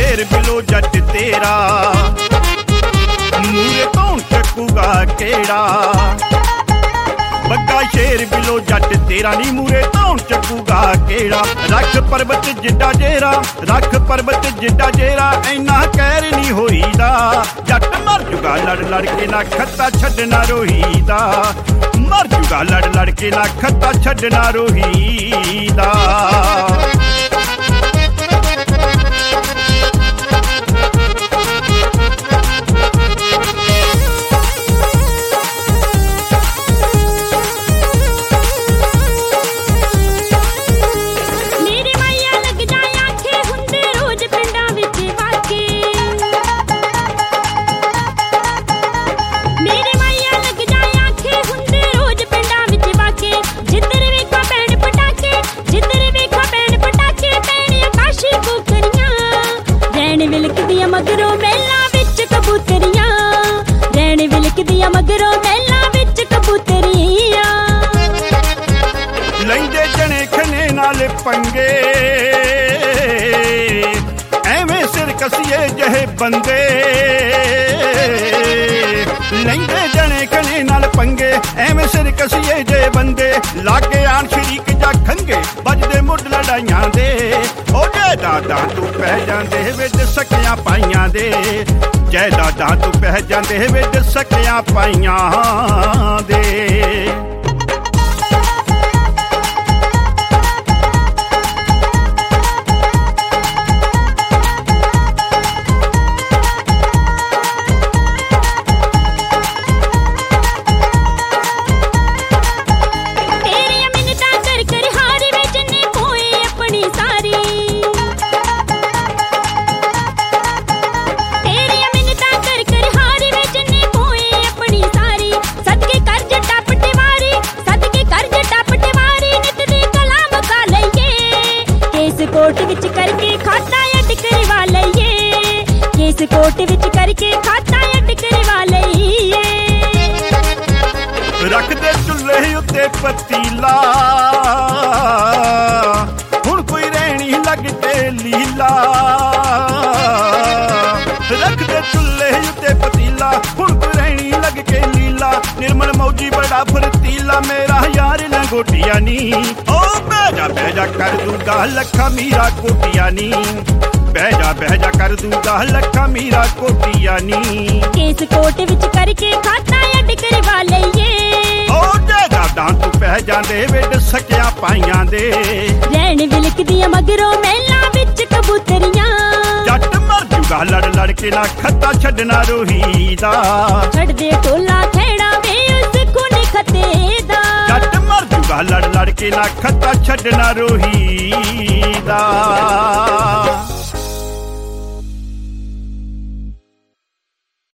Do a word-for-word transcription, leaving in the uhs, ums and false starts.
शेर बिलो जट तेरा, मूरे कौन चकूगा केड़ा। बग्गा शेर बिलो जट तेरा नी मूरे कौन चकूगा केड़ा। रख पर्वत जिड्डा जेरा, रख पर्वत जिड्डा जेरा, ऐना कैर नी होईदा। जट मर जुगा लड़ लड़ के ना खत्ता छड्डना रोहीदा, मर जुगा लड़ लड़ के ना खत्ता छड्डना रोहीदा। मगरों मेला विच कबूतरियां, रैन विलकदियां मगरों मेला विच कबूतरियां। लैंदे जने खने नाल पंगे, एवें सिर कसिए जहे बंदे। लैंदे जने खने नाल पंगे, एवें सिर कसिए जे बंदे। लागे आन शरीक जा खंगे, बजदे मुੱਢ लड़ाइयां दे। जायदादां तू पै जांदे विच सकियां पाइयां दे, जायदादां तू पै जांदे विच सकियां पाइयां दे। कोट विच करके खाता अड करवा लईए, केस कोट विच करके खाता अड करवा लईए। रख दे चुल्हे उत्ते पतीला, हुण कोई रहनी लग ते लीला। रख दे चुल्हे उत्ते पतीला, हुण कोई रहनी लग के लीला। निर्मल मौजी बड़ा फुर्तीला, मेरा यार लंगोटिया नी। ओ बहजा बहजा कर दूंगा लखा मीरा कोटिया नी, बहजा बहजा कर दूंगा लखा मीरा कोटिया नी। केस कोट विच करके खाता अड करवा लईए, ओ जायदादां तू पै जांदे विच सकियां पाइयां दे। रैन विलकदियां मगरों मेला विच कबूतरियां। जट मर जुगा लड़ लड़ के ना खत्ता छड्डना रोहीदा, छड्ड दे टोला खैड़ा वे उस खून खते दा। जट मर जुगा लड़ लड़ के ना खत्ता छड्डना रोहीदा।